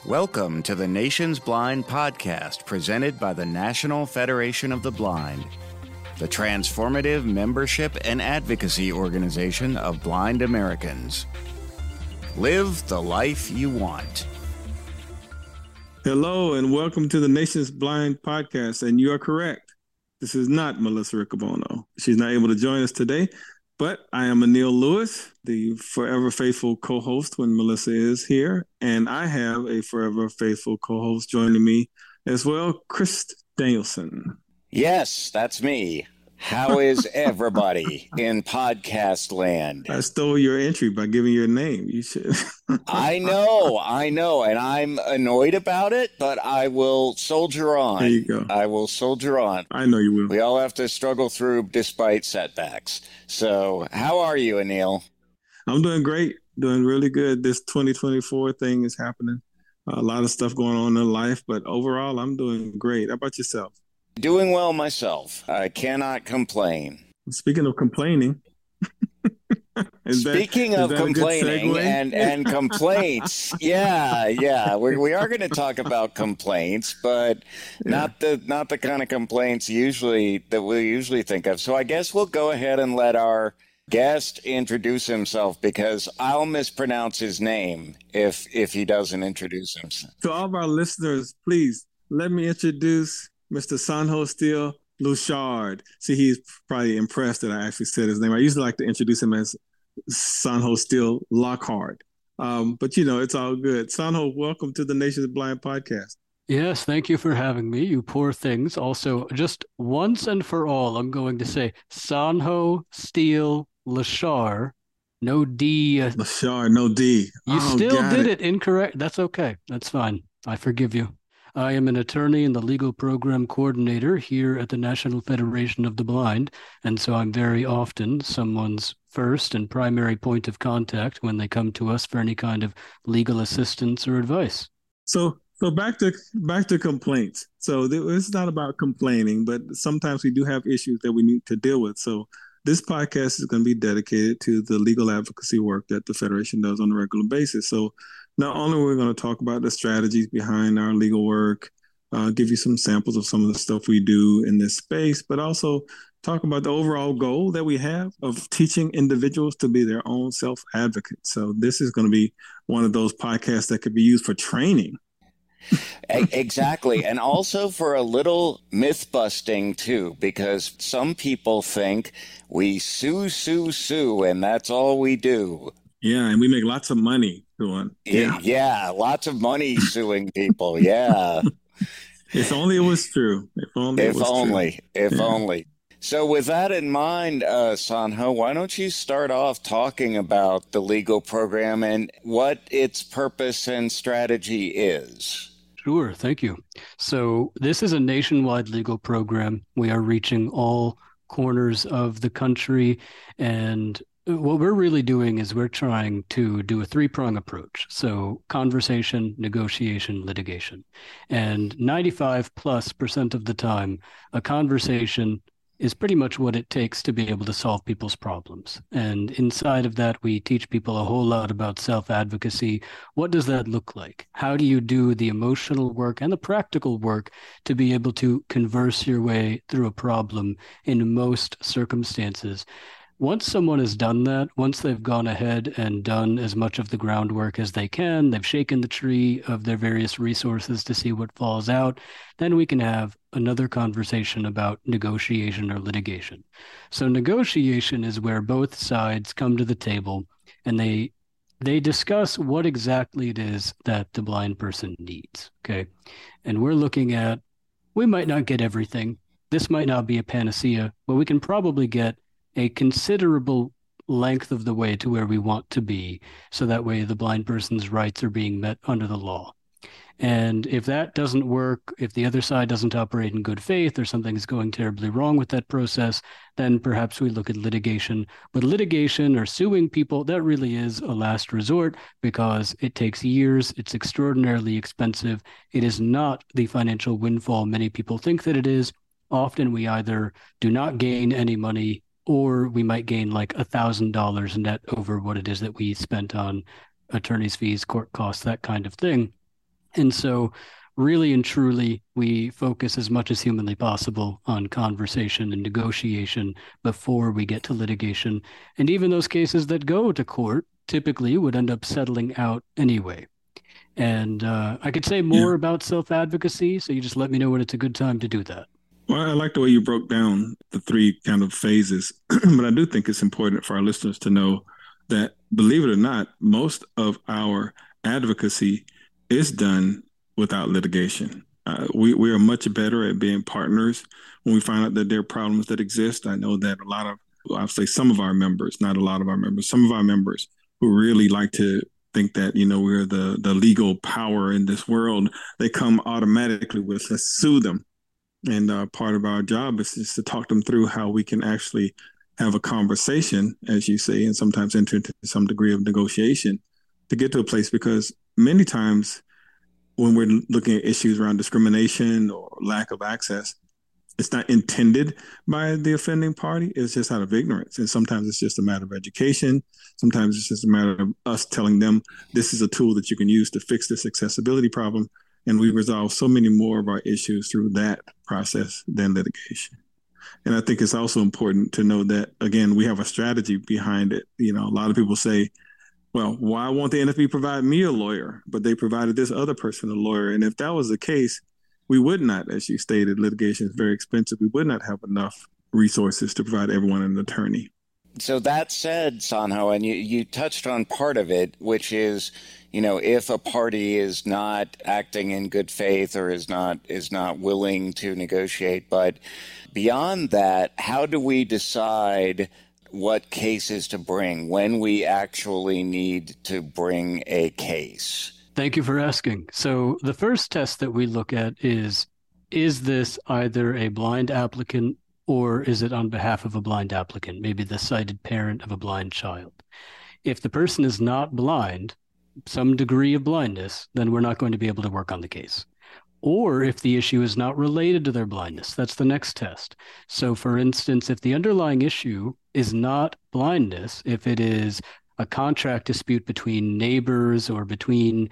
Welcome to the Nation's Blind podcast presented by the National Federation of the Blind, the transformative membership and advocacy organization of blind Americans. Live the life you want. Hello and welcome to the Nation's Blind podcast. And you are correct. This is not Melissa Riccobono. She's not able to join us today, but I am Anil Lewis, the forever faithful co-host when Melissa is here. And I have a forever faithful co-host joining me as well, Chris Danielson. Yes, that's me. How is everybody in podcast land? I stole your entry by giving your name. You should. I know. And I'm annoyed about it, but I will soldier on. There you go. I will soldier on. I know you will. We all have to struggle through despite setbacks. So how are you, Anil? I'm doing great. Doing really good. This 2024 thing is happening. A lot of stuff going on in life, but overall, I'm doing great. How about yourself? Doing well myself. I cannot complain. Speaking of complaining. Speaking of complaining and complaints, yeah, we are going to talk about complaints, but not the kind of complaints that we usually think of. So I guess we'll go ahead and let our guest introduce himself, because I'll mispronounce his name if he doesn't introduce himself. To all of our listeners, please let me introduce Mr. Sanho Steele Louchard. See, he's probably impressed that I actually said his name. I usually like to introduce him as Sanho Steele Lockhart. But, it's all good. Sanho, welcome to the Nation's Blind podcast. Yes, thank you for having me, you poor things. Also, just once and for all, I'm going to say Sanho Steele Louchard. No D. Louchard, no D. You still did it incorrect. That's okay. That's fine. I forgive you. I am an attorney and the legal program coordinator here at the National Federation of the Blind, and so I'm very often someone's first and primary point of contact when they come to us for any kind of legal assistance or advice. So back to complaints. So it's not about complaining, but sometimes we do have issues that we need to deal with. So this podcast is going to be dedicated to the legal advocacy work that the Federation does on a regular basis. So not only are we going to talk about the strategies behind our legal work, give you some samples of some of the stuff we do in this space, but also talk about the overall goal that we have of teaching individuals to be their own self-advocates. So this is going to be one of those podcasts that could be used for training. Exactly. And also for a little myth busting too, because some people think we sue, and that's all we do. Yeah, and we make lots of money doing. Yeah, lots of money suing people. Yeah. If only it was true. If only. So with that in mind, Sanho, why don't you start off talking about the legal program and what its purpose and strategy is? Sure, thank you. So this is a nationwide legal program. We are reaching all corners of the country, and what we're really doing is we're trying to do a three-prong approach. So conversation, negotiation, litigation. And 95+% of the time, a conversation is pretty much what it takes to be able to solve people's problems. And inside of that, we teach people a whole lot about self-advocacy. What does that look like? How do you do the emotional work and the practical work to be able to converse your way through a problem in most circumstances? Once someone has done that, once they've gone ahead and done as much of the groundwork as they can, they've shaken the tree of their various resources to see what falls out, then we can have another conversation about negotiation or litigation. So negotiation is where both sides come to the table and they discuss what exactly it is that the blind person needs, okay? And we're looking at, we might not get everything. This might not be a panacea, but we can probably get a considerable length of the way to where we want to be, so that way the blind person's rights are being met under the law. And if that doesn't work, if the other side doesn't operate in good faith or something is going terribly wrong with that process, then perhaps we look at litigation. But litigation or suing people, that really is a last resort because it takes years. It's extraordinarily expensive. It is not the financial windfall many people think that it is. Often we either do not gain any money or we might gain like $1,000 net over what it is that we spent on attorney's fees, court costs, that kind of thing. And so really and truly, we focus as much as humanly possible on conversation and negotiation before we get to litigation. And even those cases that go to court typically would end up settling out anyway. And I could say more about self-advocacy, so you just let me know when it's a good time to do that. Well, I like the way you broke down the three kind of phases, but I do think it's important for our listeners to know that, believe it or not, most of our advocacy is done without litigation. We are much better at being partners when we find out that there are problems that exist. I know that I'll say some of our members, not a lot of our members, some of our members who really like to think that, we're the legal power in this world, they come automatically with, let's sue them. And part of our job is just to talk them through how we can actually have a conversation, as you say, and sometimes enter into some degree of negotiation to get to a place. Because many times when we're looking at issues around discrimination or lack of access, it's not intended by the offending party. It's just out of ignorance. And sometimes it's just a matter of education. Sometimes it's just a matter of us telling them this is a tool that you can use to fix this accessibility problem. And we resolve so many more of our issues through that process than litigation. And I think it's also important to know that, again, we have a strategy behind it. A lot of people say, well, why won't the NFB provide me a lawyer, but they provided this other person a lawyer? And if that was the case, we would not, as you stated, litigation is very expensive. We would not have enough resources to provide everyone an attorney. So that said, Sanho, and you touched on part of it, which is, if a party is not acting in good faith or is not willing to negotiate, but beyond that, how do we decide what cases to bring when we actually need to bring a case? Thank you for asking. So the first test that we look at is this either a blind applicant or is it on behalf of a blind applicant, maybe the sighted parent of a blind child? If the person is not blind, some degree of blindness, then we're not going to be able to work on the case. Or if the issue is not related to their blindness, that's the next test. So for instance, if the underlying issue is not blindness, if it is a contract dispute between neighbors or between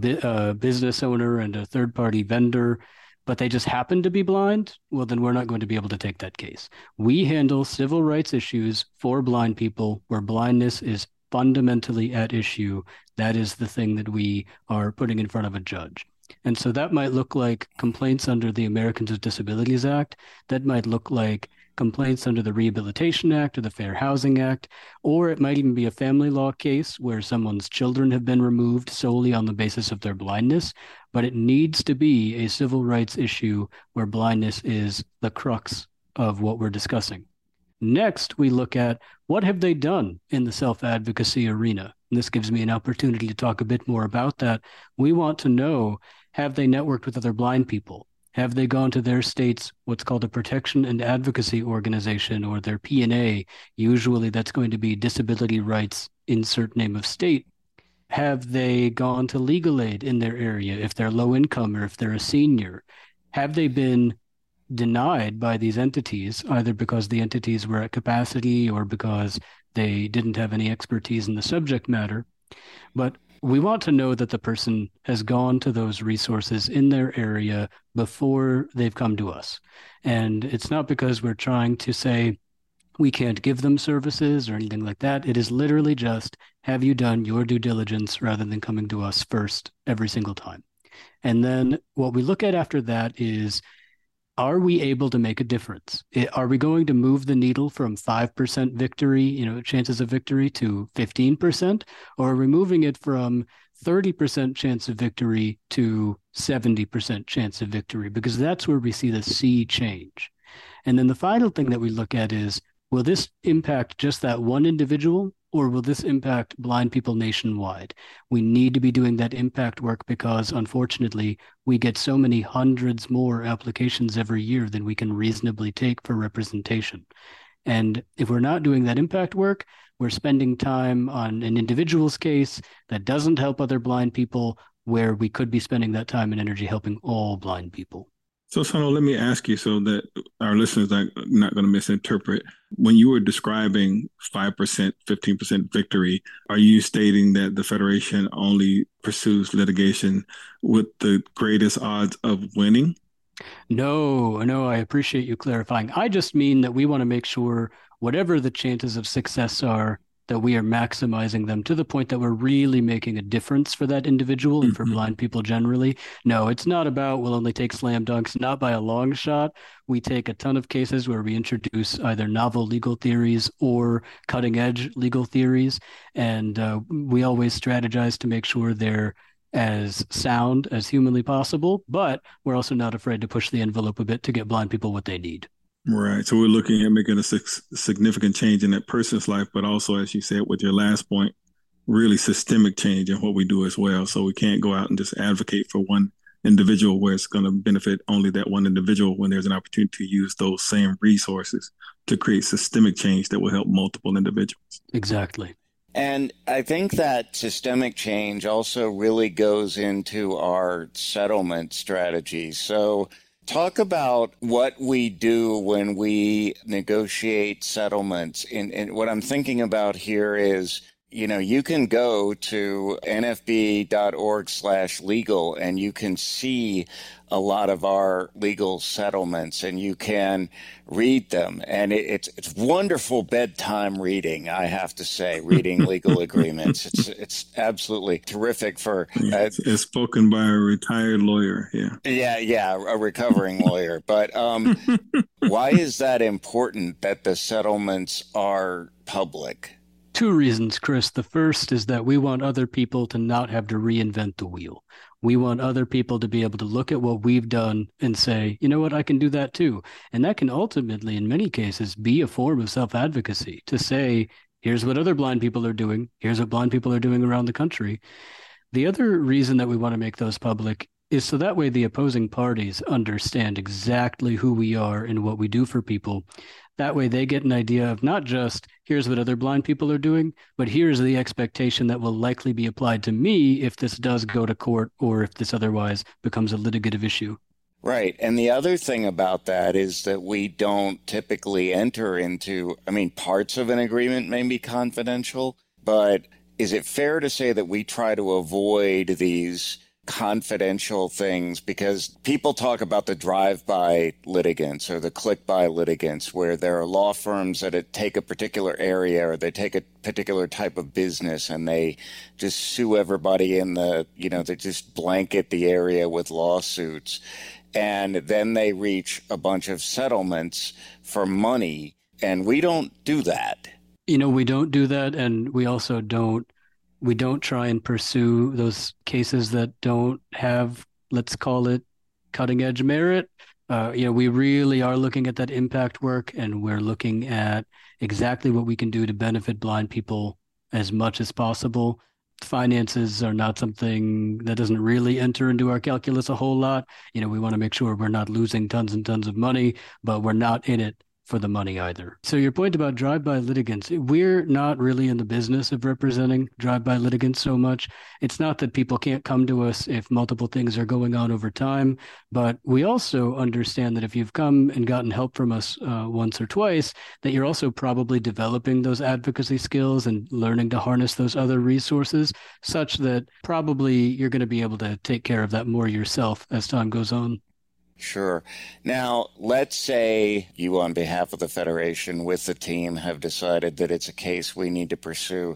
a business owner and a third-party vendor, but they just happen to be blind, well, then we're not going to be able to take that case. We handle civil rights issues for blind people where blindness is fundamentally at issue. That is the thing that we are putting in front of a judge. And so that might look like complaints under the Americans with Disabilities Act. That might look like complaints under the Rehabilitation Act or the Fair Housing Act, or it might even be a family law case where someone's children have been removed solely on the basis of their blindness, but it needs to be a civil rights issue where blindness is the crux of what we're discussing. Next, we look at what have they done in the self-advocacy arena. And this gives me an opportunity to talk a bit more about that. We want to know, have they networked with other blind people? Have they gone to their state's what's called a protection and advocacy organization, or their P&A? Usually that's going to be disability rights, insert name of state. Have they gone to legal aid in their area if they're low income or if they're a senior? Have they been denied by these entities, either because the entities were at capacity or because they didn't have any expertise in the subject matter? But we want to know that the person has gone to those resources in their area before they've come to us. And it's not because we're trying to say we can't give them services or anything like that. It is literally just, have you done your due diligence rather than coming to us first every single time? And then what we look at after that is, are we able to make a difference? Are we going to move the needle from 5% victory, chances of victory to 15%? Or are we moving it from 30% chance of victory to 70% chance of victory? Because that's where we see the sea change. And then the final thing that we look at is, will this impact just that one individual, or will this impact blind people nationwide? We need to be doing that impact work because, unfortunately, we get so many hundreds more applications every year than we can reasonably take for representation. And if we're not doing that impact work, we're spending time on an individual's case that doesn't help other blind people, where we could be spending that time and energy helping all blind people. So, Sano, let me ask you so that our listeners are not going to misinterpret. When you were describing 5%, 15% victory, are you stating that the Federation only pursues litigation with the greatest odds of winning? No, I appreciate you clarifying. I just mean that we want to make sure whatever the chances of success are, that we are maximizing them to the point that we're really making a difference for that individual and for blind people generally. No, it's not about we'll only take slam dunks, not by a long shot. We take a ton of cases where we introduce either novel legal theories or cutting edge legal theories. And we always strategize to make sure they're as sound as humanly possible, but we're also not afraid to push the envelope a bit to get blind people what they need. Right. So we're looking at making a significant change in that person's life, but also, as you said with your last point, really systemic change in what we do as well. So we can't go out and just advocate for one individual where it's going to benefit only that one individual when there's an opportunity to use those same resources to create systemic change that will help multiple individuals. Exactly. And I think that systemic change also really goes into our settlement strategy. So talk about what we do when we negotiate settlements. And what I'm thinking about here is, you can go to nfb.org/legal and you can see a lot of our legal settlements and you can read them. And it's wonderful bedtime reading, I have to say, reading legal agreements. It's absolutely terrific for... it's spoken by a retired lawyer, yeah. Yeah, a recovering lawyer. But why is that important that the settlements are public? Two reasons, Chris. The first is that we want other people to not have to reinvent the wheel. We want other people to be able to look at what we've done and say, you know what, I can do that too. And that can ultimately, in many cases, be a form of self-advocacy to say, here's what other blind people are doing. Here's what blind people are doing around the country. The other reason that we want to make those public is so that way the opposing parties understand exactly who we are and what we do for people. That way they get an idea of not just here's what other blind people are doing, but here's the expectation that will likely be applied to me if this does go to court or if this otherwise becomes a litigative issue. Right. And the other thing about that is that we don't typically enter into, parts of an agreement may be confidential, but is it fair to say that we try to avoid these confidential things? Because people talk about the drive-by litigants or the click-by litigants where there are law firms that take a particular area or they take a particular type of business and they just sue everybody they just blanket the area with lawsuits. And then they reach a bunch of settlements for money. And we don't do that. We don't do that. And we also don't try and pursue those cases that don't have, let's call it, cutting edge merit. We really are looking at that impact work, and we're looking at exactly what we can do to benefit blind people as much as possible. Finances are not something that doesn't really enter into our calculus a whole lot. We want to make sure we're not losing tons and tons of money, but we're not in it for the money either. So your point about drive-by litigants, we're not really in the business of representing drive-by litigants so much. It's not that people can't come to us if multiple things are going on over time, but we also understand that if you've come and gotten help from us once or twice, that you're also probably developing those advocacy skills and learning to harness those other resources such that probably you're going to be able to take care of that more yourself as time goes on. Sure. Now, let's say you, on behalf of the Federation with the team, have decided that it's a case we need to pursue.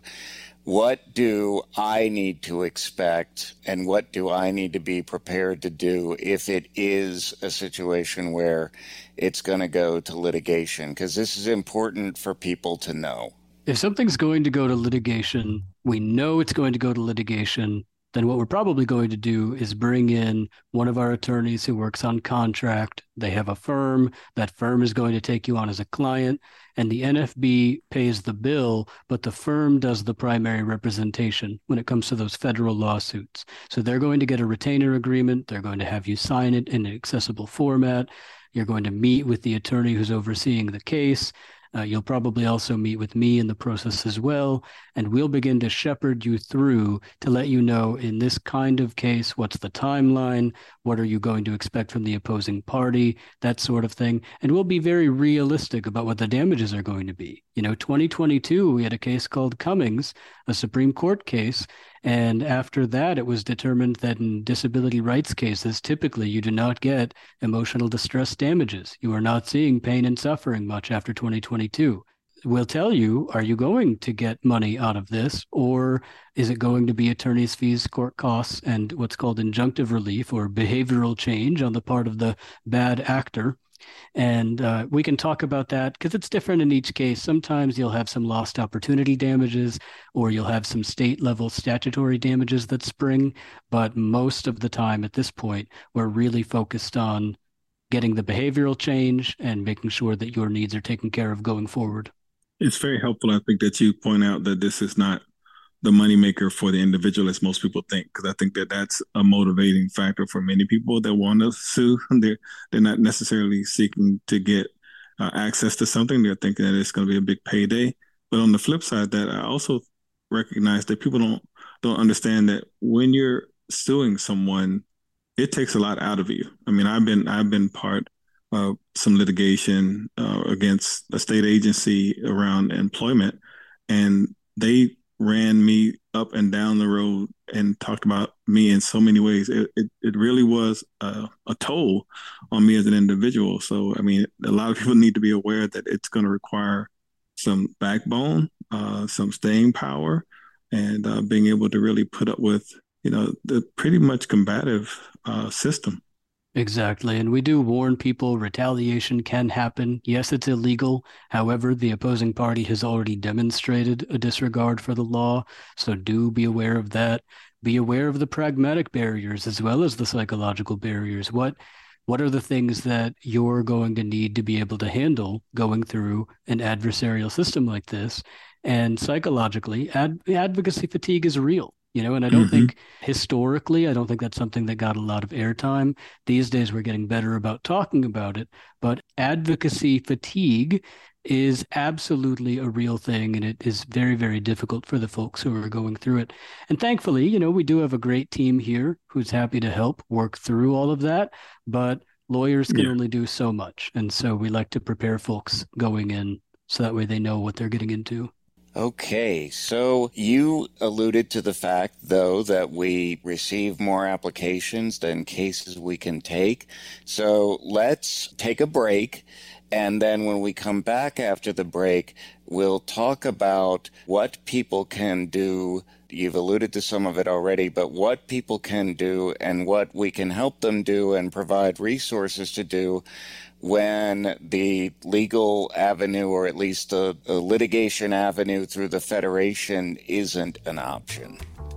What do I need to expect and what do I need to be prepared to do if it is a situation where it's going to go to litigation? Because this is important for people to know. If something's going to go to litigation, we know it's going to go to litigation, then what we're probably going to do is bring in one of our attorneys who works on contract. They have a firm. That firm is going to take you on as a client, and the NFB pays the bill, but the firm does the primary representation when it comes to those federal lawsuits. So they're going to get a retainer agreement. They're going to have you sign it in an accessible format. You're going to meet with the attorney who's overseeing the case. You'll probably also meet with me in the process as well, and we'll begin to shepherd you through to let you know in this kind of case, what's the timeline, what are you going to expect from the opposing party, that sort of thing. And we'll be very realistic about what the damages are going to be. 2022, we had a case called Cummings, a Supreme Court case. And after that, it was determined that in disability rights cases, typically you do not get emotional distress damages. You are not seeing pain and suffering much after 2022. We'll tell you, are you going to get money out of this, or is it going to be attorney's fees, court costs, and what's called injunctive relief or behavioral change on the part of the bad actor? And we can talk about that because it's different in each case. Sometimes you'll have some lost opportunity damages, or you'll have some state level statutory damages that spring. But most of the time at this point, we're really focused on getting the behavioral change and making sure that your needs are taken care of going forward. It's very helpful, I think, that you point out that this is not the moneymaker for the individual as most people think, because I think that that's a motivating factor for many people that want to sue. They're not necessarily seeking to get access to something. They're thinking that it's going to be a big payday. But on the flip side, that I also recognize that people don't understand that when you're suing someone, it takes a lot out of you. I mean, I've been part of some litigation against a state agency around employment, and they ran me up and down the road and talked about me in so many ways. It really was a toll on me as an individual. So, I mean, a lot of people need to be aware that it's going to require some backbone, some staying power, and being able to really put up with, the pretty much combative system. Exactly. And we do warn people retaliation can happen. Yes, it's illegal. However, the opposing party has already demonstrated a disregard for the law. So do be aware of that. Be aware of the pragmatic barriers as well as the psychological barriers. What are the things that you're going to need to be able to handle going through an adversarial system like this? And psychologically, advocacy fatigue is real. And I don't think historically, I don't think that's something that got a lot of airtime. These days, we're getting better about talking about it. But advocacy fatigue is absolutely a real thing, and it is very, very difficult for the folks who are going through it. And thankfully, we do have a great team here who's happy to help work through all of that. But lawyers can only do so much. And so we like to prepare folks going in so that way they know what they're getting into. Okay, so you alluded to the fact, though, that we receive more applications than cases we can take. So let's take a break, and then when we come back after the break, we'll talk about what people can do. You've alluded to some of it already, but what people can do and what we can help them do and provide resources to do when the legal avenue, or at least a litigation avenue through the Federation, isn't an option.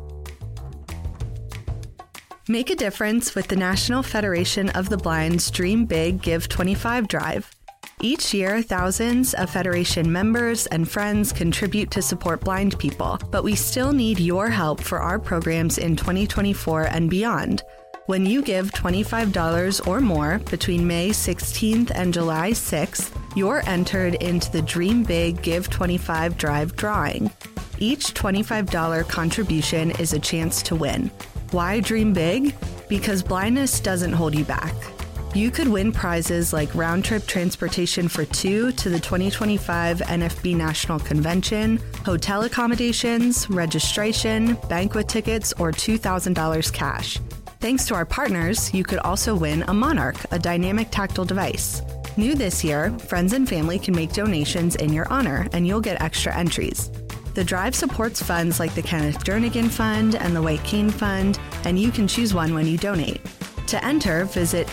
Make a difference with the National Federation of the Blind's Dream Big Give 25 drive. Each year, thousands of Federation members and friends contribute to support blind people, but we still need your help for our programs in 2024 and beyond. When you give $25 or more between May 16th and July 6th, you're entered into the Dream Big Give 25 Drive drawing. Each $25 contribution is a chance to win. Why dream big? Because blindness doesn't hold you back. You could win prizes like round-trip transportation for two to the 2025 NFB National Convention, hotel accommodations, registration, banquet tickets, or $2,000 cash. Thanks to our partners, you could also win a Monarch, a dynamic tactile device. New this year, friends and family can make donations in your honor, and you'll get extra entries. The drive supports funds like the Kenneth Jernigan Fund and the White Cane Fund, and you can choose one when you donate. To enter, visit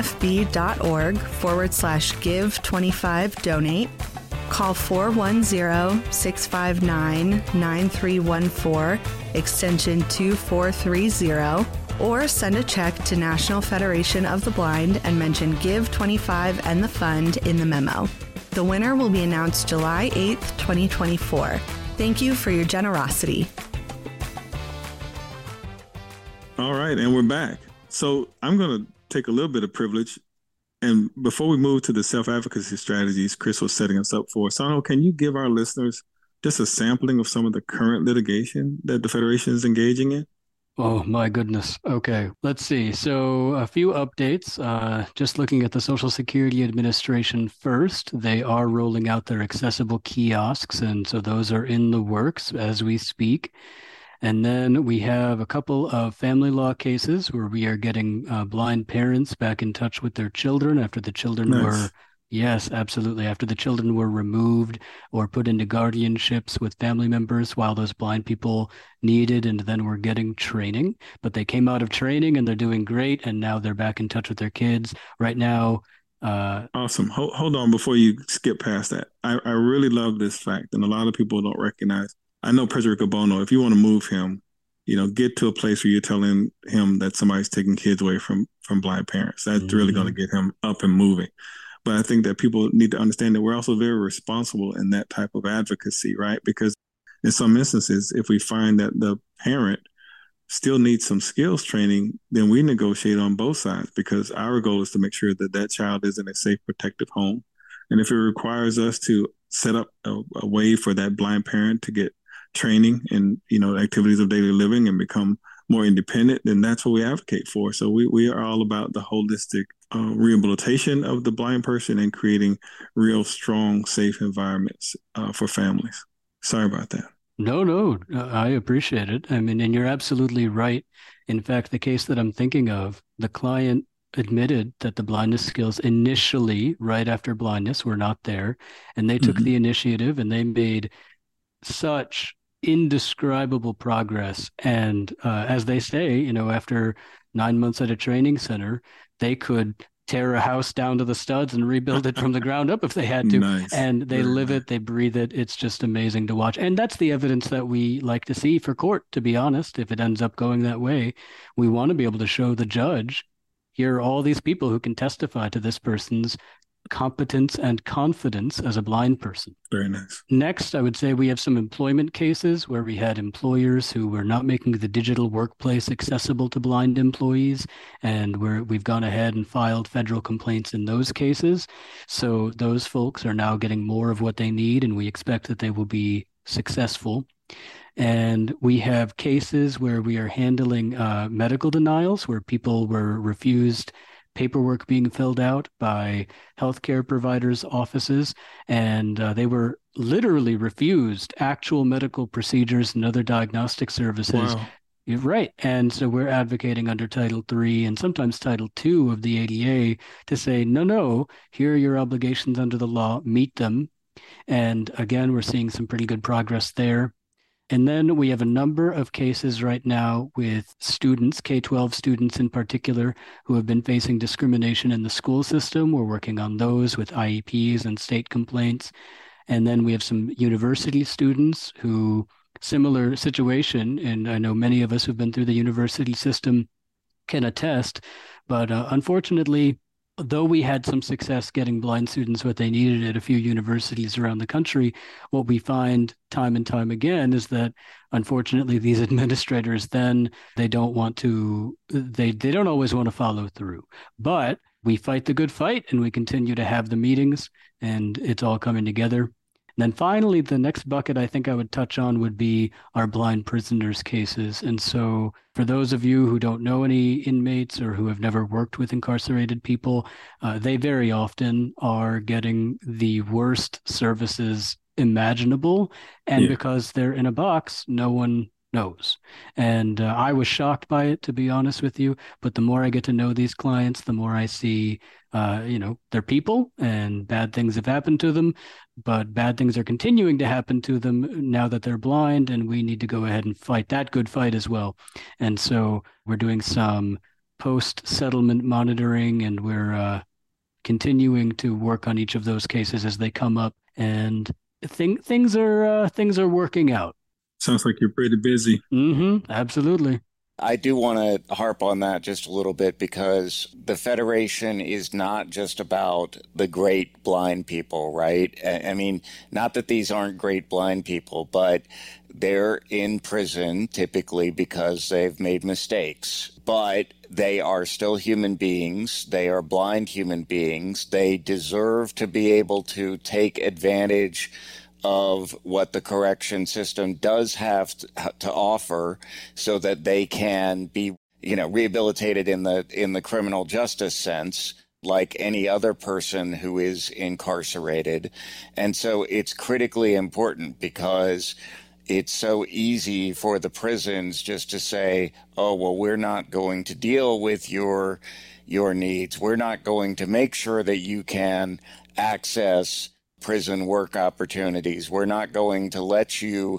nfb.org/give25donate, call 410-659-9314, extension 2430, or send a check to National Federation of the Blind and mention Give 25 and the fund in the memo. The winner will be announced July 8th, 2024. Thank you for your generosity. All right, and we're back. So I'm going to take a little bit of privilege And before we move to the self-advocacy strategies Chris was setting us up for, Sano, can you give our listeners just a sampling of some of the current litigation that the Federation is engaging in? Oh, my goodness. Okay, let's see. So a few updates. Just looking at the Social Security Administration first, they are rolling out their accessible kiosks, and so those are in the works as we speak. And then we have a couple of family law cases where we are getting blind parents back in touch with their children after the children were, yes, absolutely, after the children were removed or put into guardianships with family members while those blind people needed, and then were getting training. But they came out of training and they're doing great, and now they're back in touch with their kids. Right now, awesome. Hold on before you skip past that. I really love this fact, and a lot of people don't recognize. I know President Bono, if you want to move him, get to a place where you're telling him that somebody's taking kids away from blind parents. That's really going to get him up and moving. But I think that people need to understand that we're also very responsible in that type of advocacy, right? Because in some instances, if we find that the parent still needs some skills training, then we negotiate on both sides, because our goal is to make sure that that child is in a safe, protective home. And if it requires us to set up a way for that blind parent to get training and activities of daily living and become more independent, then that's what we advocate for. So we are all about the holistic rehabilitation of the blind person and creating real strong, safe environments for families. Sorry about that. No, I appreciate it. I mean, and you're absolutely right. In fact, the case that I'm thinking of, the client admitted that the blindness skills initially, right after blindness, were not there, and they took the initiative and they made such indescribable progress. And as they say, after 9 months at a training center, they could tear a house down to the studs and rebuild it from the ground up if they had to. Nice. And they live it, they breathe it. It's just amazing to watch. And that's the evidence that we like to see for court, to be honest. If it ends up going that way, we want to be able to show the judge, here are all these people who can testify to this person's competence and confidence as a blind person. Very nice. Next, I would say we have some employment cases where we had employers who were not making the digital workplace accessible to blind employees, and we've gone ahead and filed federal complaints in those cases. So those folks are now getting more of what they need, and we expect that they will be successful. And we have cases where we are handling medical denials, where people were refused paperwork being filled out by healthcare providers' offices, and they were literally refused actual medical procedures and other diagnostic services. Wow. You're right. And so we're advocating under Title III and sometimes Title II of the ADA to say, no, here are your obligations under the law, meet them. And again, we're seeing some pretty good progress there. And then we have a number of cases right now with students, K-12 students in particular, who have been facing discrimination in the school system. We're working on those with IEPs and state complaints. And then we have some university students who, similar situation, and I know many of us who've been through the university system can attest, but unfortunately, though we had some success getting blind students what they needed at a few universities around the country, what we find time and time again is that, unfortunately, these administrators then, they don't always want to follow through. But we fight the good fight and we continue to have the meetings, and it's all coming together. And then finally, the next bucket I think I would touch on would be our blind prisoners cases. And so for those of you who don't know any inmates or who have never worked with incarcerated people, they very often are getting the worst services imaginable. And because they're in a box, no one knows. And I was shocked by it, to be honest with you. But the more I get to know these clients, the more I see, they're people and bad things have happened to them. But bad things are continuing to happen to them now that they're blind, and we need to go ahead and fight that good fight as well. And so we're doing some post-settlement monitoring, and we're continuing to work on each of those cases as they come up. And things are working out. Sounds like you're pretty busy. Absolutely. I do want to harp on that just a little bit, because the Federation is not just about the great blind people, right? I mean, not that these aren't great blind people, but they're in prison typically because they've made mistakes. But they are still human beings. They are blind human beings. They deserve to be able to take advantage of what the correction system does have to offer, so that they can be, rehabilitated in the criminal justice sense, like any other person who is incarcerated. And so it's critically important, because it's so easy for the prisons just to say, oh, well, we're not going to deal with your needs. We're not going to make sure that you can access prison work opportunities. We're not going to let you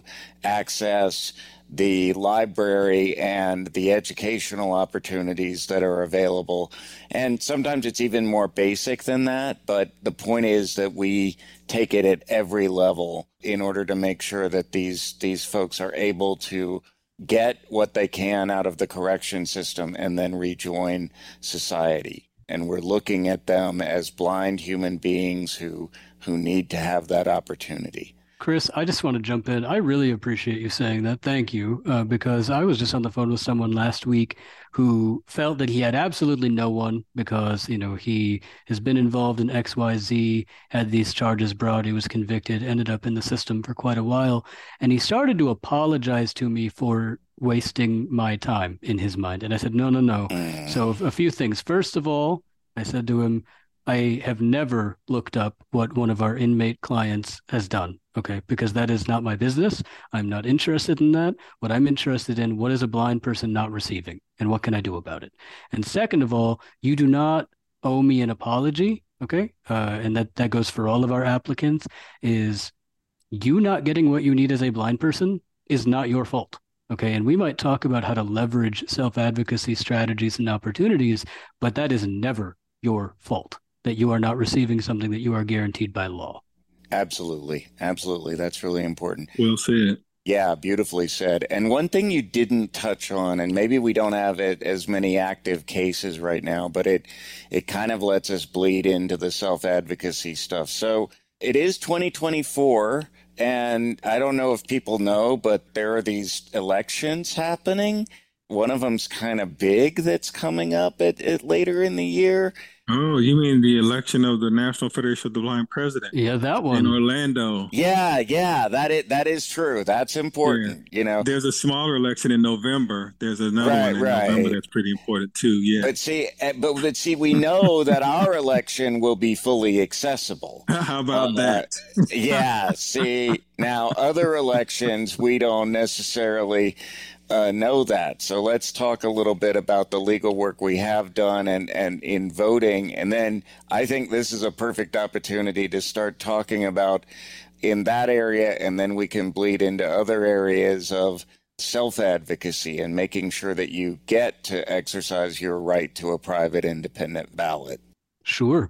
access the library and the educational opportunities that are available. And sometimes it's even more basic than that. But the point is that we take it at every level in order to make sure that these folks are able to get what they can out of the correction system and then rejoin society. And we're looking at them as blind human beings who need to have that opportunity. Chris, I just want to jump in. I really appreciate you saying that. Thank you. Because I was just on the phone with someone last week who felt that he had absolutely no one because, he has been involved in XYZ, had these charges brought, he was convicted, ended up in the system for quite a while. And he started to apologize to me for wasting my time in his mind. And I said, no. So a few things. First of all, I said to him, I have never looked up what one of our inmate clients has done, okay? Because that is not my business. I'm not interested in that. What I'm interested in, what is a blind person not receiving, and what can I do about it? And second of all, you do not owe me an apology, okay? And that goes for all of our applicants, is you not getting what you need as a blind person is not your fault. Okay, and we might talk about how to leverage self-advocacy strategies and opportunities, but that is never your fault, that you are not receiving something that you are guaranteed by law. Absolutely. That's really important. Well said. Yeah, beautifully said. And one thing you didn't touch on, and maybe we don't have as many active cases right now, but it kind of lets us bleed into the self-advocacy stuff. So it is 2024, and I don't know if people know, but there are these elections happening. One of them's kind of big that's coming up at later in the year. Oh, you mean the election of the National Federation of the Blind president? Yeah, that one. In Orlando. Yeah, that is true. That's important, There's a smaller election in November. There's another one in November that's pretty important too, yeah. But see, we know that our election will be fully accessible. How about that? Yeah, see, now other elections, we don't necessarily know that. So let's talk a little bit about the legal work we have done and in voting. And then I think this is a perfect opportunity to start talking about in that area, and then we can bleed into other areas of self-advocacy and making sure that you get to exercise your right to a private independent ballot. Sure.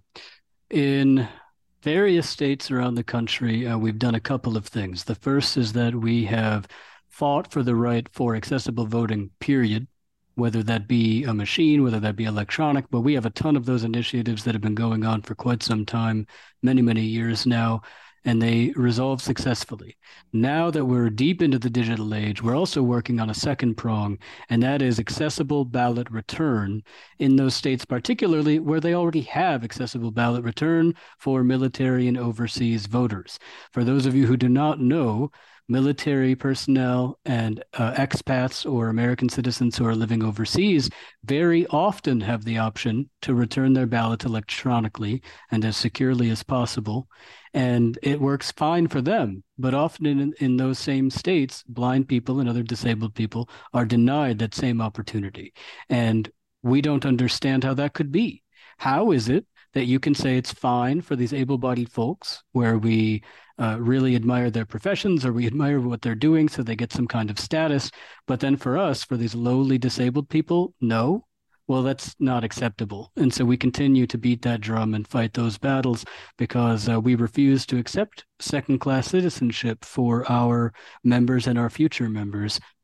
In various states around the country, we've done a couple of things. The first is that we have fought for the right for accessible voting, period, whether that be a machine, whether that be electronic, but we have a ton of those initiatives that have been going on for quite some time, many, many years now, and they resolve successfully. Now that we're deep into the digital age, we're also working on a second prong, and that is accessible ballot return in those states, particularly where they already have accessible ballot return for military and overseas voters. For those of you who do not know, military personnel and expats or American citizens who are living overseas very often have the option to return their ballot electronically and as securely as possible. And it works fine for them. But often in those same states, blind people and other disabled people are denied that same opportunity. And we don't understand how that could be. How is it that you can say it's fine for these able-bodied folks where we really admire their professions or we admire what they're doing so they get some kind of status, but then for us, for these lowly disabled people, no? Well, that's not acceptable. And so we continue to beat that drum and fight those battles because we refuse to accept second-class citizenship for our members and our future members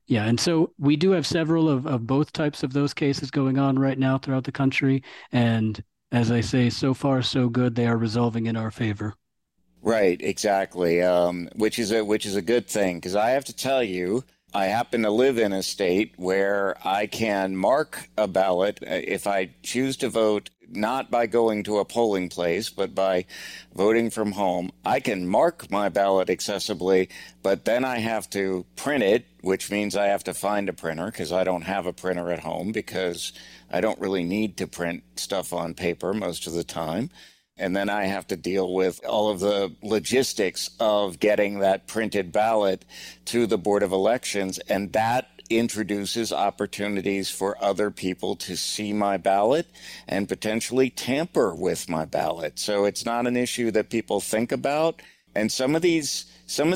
Yeah. And so we do have several of both types of those cases going on right now throughout the country. And as I say, so far, so good. They are resolving in our favor. Right, exactly. Which is a good thing, because I have to tell you, I happen to live in a state where I can mark a ballot if I choose to vote not by going to a polling place, but by voting from home. I can mark my ballot accessibly, but then I have to print it, which means I have to find a printer because I don't have a printer at home because I don't really need to print stuff on paper most of the time. And then I have to deal with all of the logistics of getting that printed ballot to the Board of Elections. And that introduces opportunities for other people to see my ballot and potentially tamper with my ballot. So it's not an issue that people think about. And some of these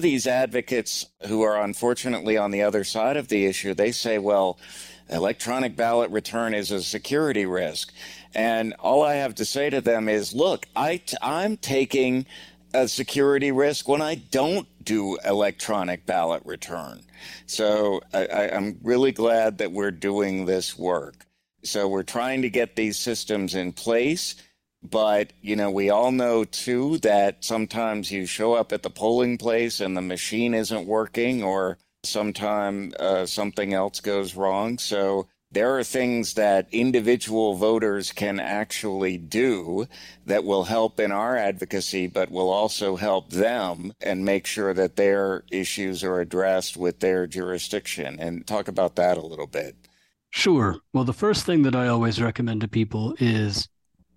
advocates who are unfortunately on the other side of the issue, they say, well, electronic ballot return is a security risk. And all I have to say to them is, look, I'm taking a security risk when I don't do electronic ballot return. So I'm really glad that we're doing this work. So we're trying to get these systems in place. But, we all know, too, that sometimes you show up at the polling place and the machine isn't working, or sometime something else goes wrong. So there are things that individual voters can actually do that will help in our advocacy, but will also help them and make sure that their issues are addressed with their jurisdiction. And talk about that a little bit. Sure. Well, the first thing that I always recommend to people is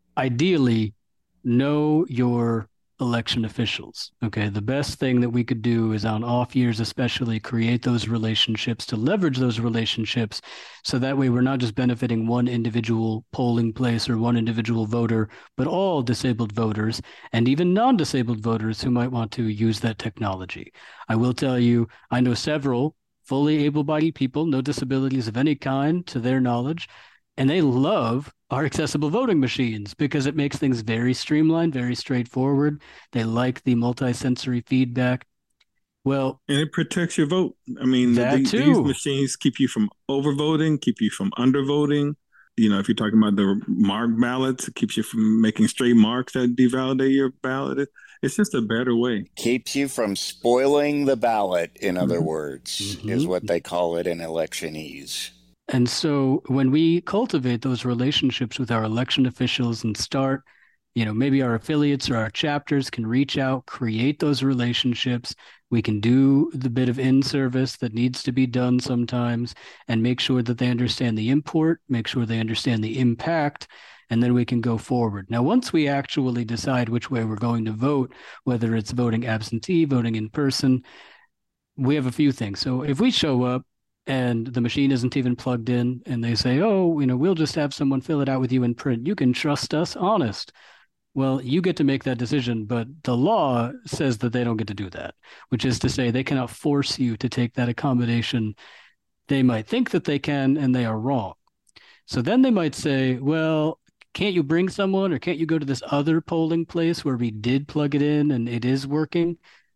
ideally know your election officials. Okay. The best thing that we could do is on off years, especially, create those relationships, to leverage those relationships. So that way we're not just benefiting one individual polling place or one individual voter, but all disabled voters and even non-disabled voters who might want to use that technology. I will tell you, I know several fully able-bodied people, no disabilities of any kind to their knowledge, and they love our accessible voting machines because it makes things very streamlined, very straightforward. They like the multi-sensory feedback. Well, and it protects your vote. I mean, these machines keep you from overvoting, keep you from undervoting. If you're talking about the marked ballots, it keeps you from making stray marks that devalidate your ballot. It's just a better way. Keeps you from spoiling the ballot, in other words, is what they call it in electionese. And so when we cultivate those relationships with our election officials and start, maybe our affiliates or our chapters can reach out, create those relationships. We can do the bit of in-service that needs to be done sometimes and make sure that they understand the import, make sure they understand the impact, and then we can go forward. Now, once we actually decide which way we're going to vote, whether it's voting absentee, voting in person, we have a few things. So if we show up and the machine isn't even plugged in and they say, oh, we'll just have someone fill it out with you in print, you can trust us, honest. Well, you get to make that decision, but the law says that they don't get to do that, which is to say they cannot force you to take that accommodation. They might think that they can, and they are wrong. So then they might say, well, can't you bring someone, or can't you go to this other polling place where we did plug it in and it is working?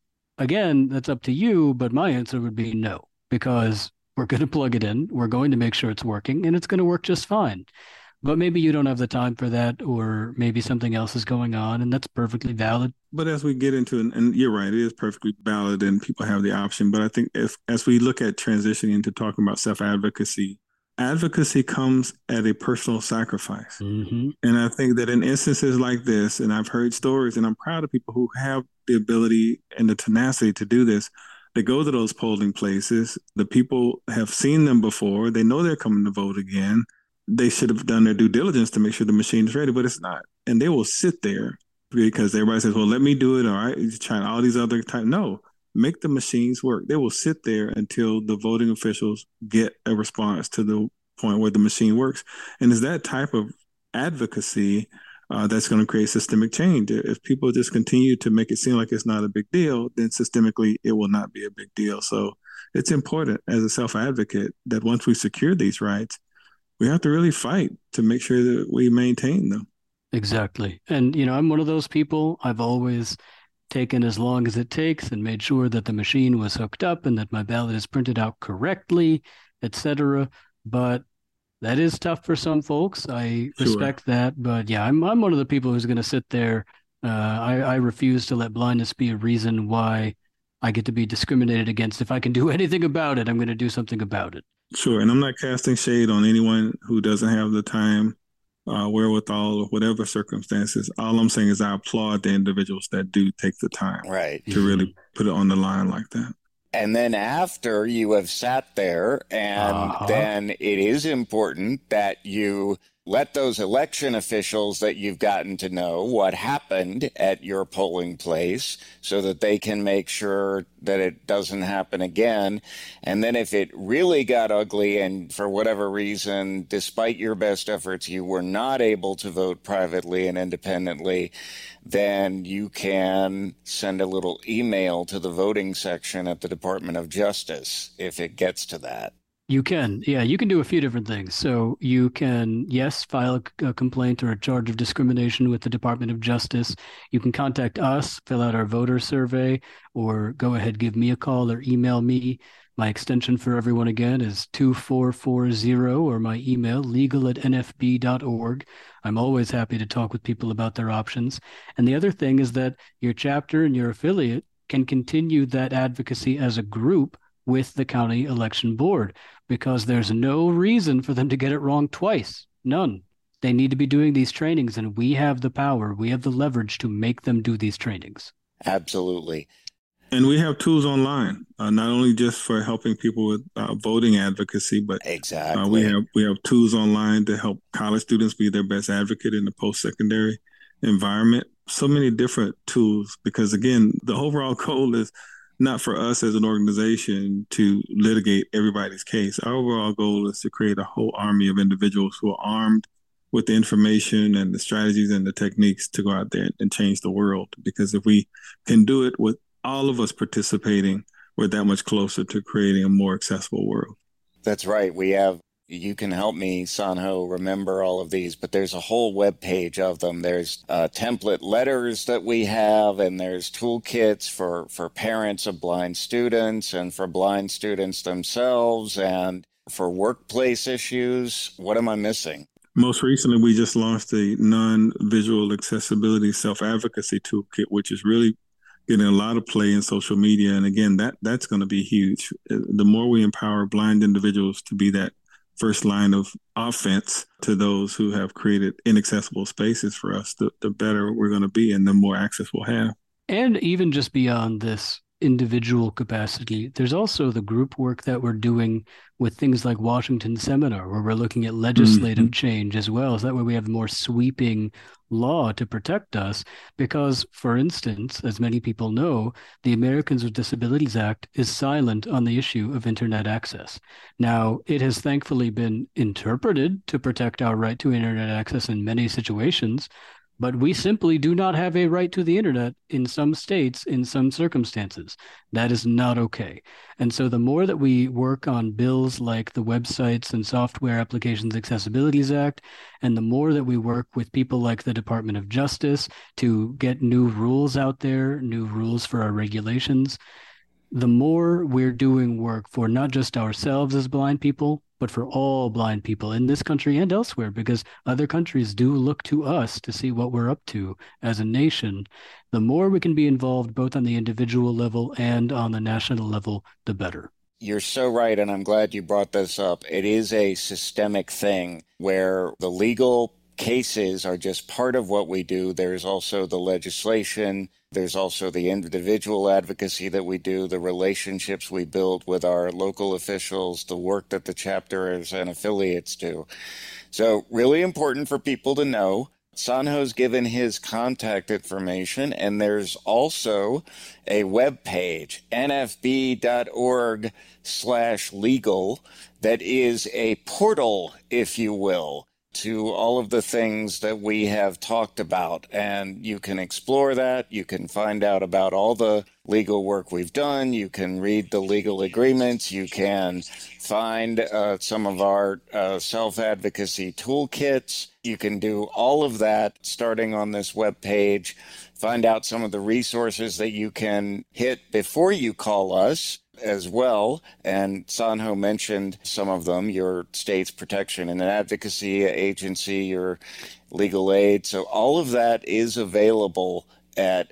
Again, that's up to you, but my answer would be no, because we're going to plug it in, we're going to make sure it's working, and it's going to work just fine. But maybe you don't have the time for that, or maybe something else is going on, and that's perfectly valid. But as we get into, and you're right, it is perfectly valid, and people have the option. But I think as we look at transitioning into talking about self-advocacy, advocacy comes at a personal sacrifice. And I think that in instances like this, and I've heard stories, and I'm proud of people who have the ability and the tenacity to do this. They go to those polling places. The people have seen them before. They know they're coming to vote again. They should have done their due diligence to make sure the machine is ready, but it's not. And they will sit there because everybody says, well, let me do it. All right, you're trying all these other types. No, make the machines work. They will sit there until the voting officials get a response to the point where the machine works. And it's that type of advocacy that's going to create systemic change. If people just continue to make it seem like it's not a big deal, then systemically it will not be a big deal. So it's important as a self-advocate that once we secure these rights, we have to really fight to make sure that we maintain them. Exactly. And, I'm one of those people. I've always taken as long as it takes and made sure that the machine was hooked up and that my ballot is printed out correctly, etc. But that is tough for some folks. I respect that. But yeah, I'm one of the people who's going to sit there. I refuse to let blindness be a reason why I get to be discriminated against. If I can do anything about it, I'm going to do something about it. Sure. And I'm not casting shade on anyone who doesn't have the time, wherewithal, or whatever circumstances. All I'm saying is I applaud the individuals that do take the time to really put it on the line like that. And then after you have sat there, and then it is important that you let those election officials that you've gotten to know what happened at your polling place so that they can make sure that it doesn't happen again. And then if it really got ugly and for whatever reason, despite your best efforts, you were not able to vote privately and independently, then you can send a little email to the voting section at the Department of Justice if it gets to that. You can. Yeah, you can do a few different things. So you can, yes, file a complaint or a charge of discrimination with the Department of Justice. You can contact us, fill out our voter survey, or go ahead, give me a call or email me. My extension for everyone, again, is 2440, or my email, legal@nfb.org. I'm always happy to talk with people about their options. And the other thing is that your chapter and your affiliate can continue that advocacy as a group with the county election board, because there's no reason for them to get it wrong twice. None. They need to be doing these trainings, and we have the power, we have the leverage to make them do these trainings. Absolutely. And we have tools online, not only just for helping people with voting advocacy, but we have tools online to help college students be their best advocate in the post-secondary environment. So many different tools, because again, the overall goal is not for us as an organization to litigate everybody's case. Our overall goal is to create a whole army of individuals who are armed with the information and the strategies and the techniques to go out there and change the world. Because if we can do it with all of us participating, we're that much closer to creating a more accessible world. That's right. You can help me, Sanho, remember all of these, but there's a whole web page of them. There's template letters that we have, and there's toolkits for parents of blind students and for blind students themselves and for workplace issues. What am I missing? Most recently, we just launched a non-visual accessibility self-advocacy toolkit, which is really getting a lot of play in social media. And again, that's going to be huge. The more we empower blind individuals to be that first line of offense to those who have created inaccessible spaces for us, the better we're going to be and the more access we'll have. And even just beyond this individual capacity, there's also the group work that we're doing with things like Washington Seminar, where we're looking at legislative change as well. So that way we have more sweeping law to protect us. Because, for instance, as many people know, the Americans with Disabilities Act is silent on the issue of internet access. Now, it has thankfully been interpreted to protect our right to internet access in many situations, but we simply do not have a right to the internet in some states, in some circumstances. That is not okay. And so the more that we work on bills like the Websites and Software Applications Accessibilities Act, and the more that we work with people like the Department of Justice to get new rules out there, new rules for our regulations, the more we're doing work for not just ourselves as blind people, but for all blind people in this country and elsewhere, because other countries do look to us to see what we're up to as a nation. The more we can be involved both on the individual level and on the national level, the better. You're so right, and I'm glad you brought this up. It is a systemic thing where the legal cases are just part of what we do. There's also the legislation. There's also the individual advocacy that we do, the relationships we build with our local officials, the work that the chapters and affiliates do. So really important for people to know. Sanho's given his contact information, and there's also a web page, nfb.org/legal, that is a portal, if you will, to all of the things that we have talked about. And you can explore that. You can find out about all the legal work we've done. You can read the legal agreements. You can find some of our self-advocacy toolkits. You can do all of that starting on this webpage. Find out some of the resources that you can hit before you call us as well. And Sanho mentioned some of them, your state's protection and advocacy agency, your legal aid. So all of that is available at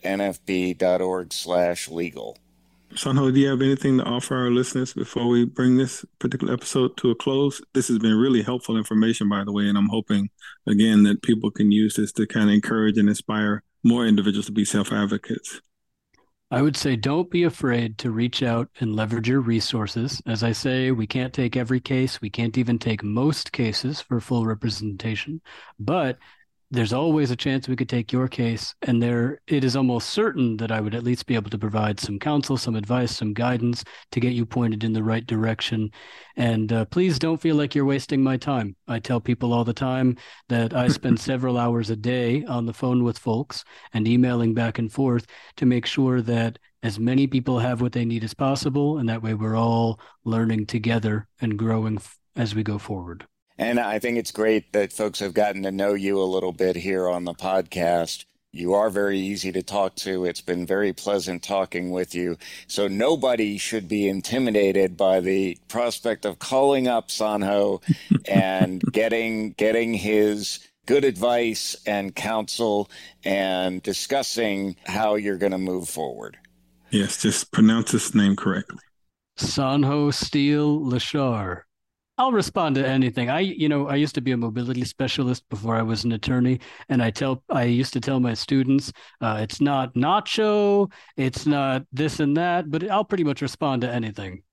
nfb.org/legal. Sanho, do you have anything to offer our listeners before we bring this particular episode to a close? This has been really helpful information, by the way, and I'm hoping, again, that people can use this to kind of encourage and inspire more individuals to be self-advocates. I would say don't be afraid to reach out and leverage your resources. As I say, we can't take every case. We can't even take most cases for full representation, but there's always a chance we could take your case, and it is almost certain that I would at least be able to provide some counsel, some advice, some guidance to get you pointed in the right direction. And please don't feel like you're wasting my time. I tell people all the time that I spend several hours a day on the phone with folks and emailing back and forth to make sure that as many people have what they need as possible, and that way we're all learning together and growing as we go forward. And I think it's great that folks have gotten to know you a little bit here on the podcast. You are very easy to talk to. It's been very pleasant talking with you. So nobody should be intimidated by the prospect of calling up Sanho and getting his good advice and counsel and discussing how you're going to move forward. Yes, just pronounce his name correctly. Sanho Steele Lashar. I'll respond to anything. I used to be a mobility specialist before I was an attorney, and I used to tell my students, it's not nacho, it's not this and that, but I'll pretty much respond to anything.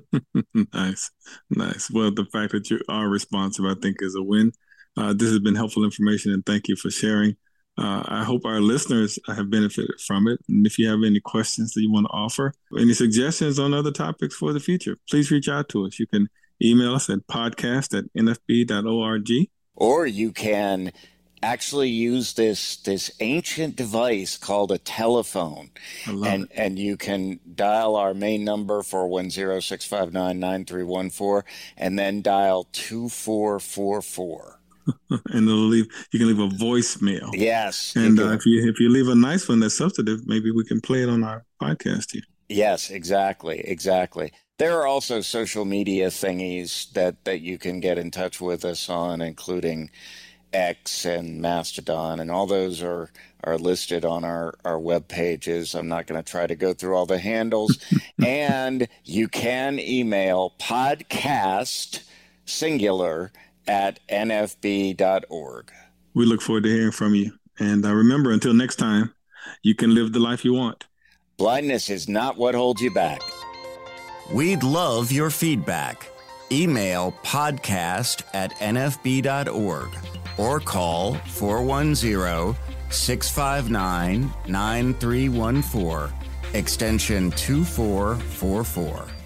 Nice. Well, the fact that you are responsive, I think, is a win. This has been helpful information, and thank you for sharing. I hope our listeners have benefited from it. And if you have any questions that you want to offer, any suggestions on other topics for the future, please reach out to us. You can email us at podcast@nfb.org. Or you can actually use this ancient device called a telephone. And you can dial our main number 410-659-9314 and then dial 2444. And you can leave a voicemail. Yes. And if you leave a nice one that's substantive, maybe we can play it on our podcast here. Yes, exactly. There are also social media thingies that you can get in touch with us on, including X and Mastodon, and all those are listed on our web pages. I'm not going to try to go through all the handles. And you can email podcast singular @nfb.org. We look forward to hearing from you. And remember, until next time, you can live the life you want. Blindness is not what holds you back. We'd love your feedback. Email podcast@nfb.org or call 410-659-9314, extension 2444.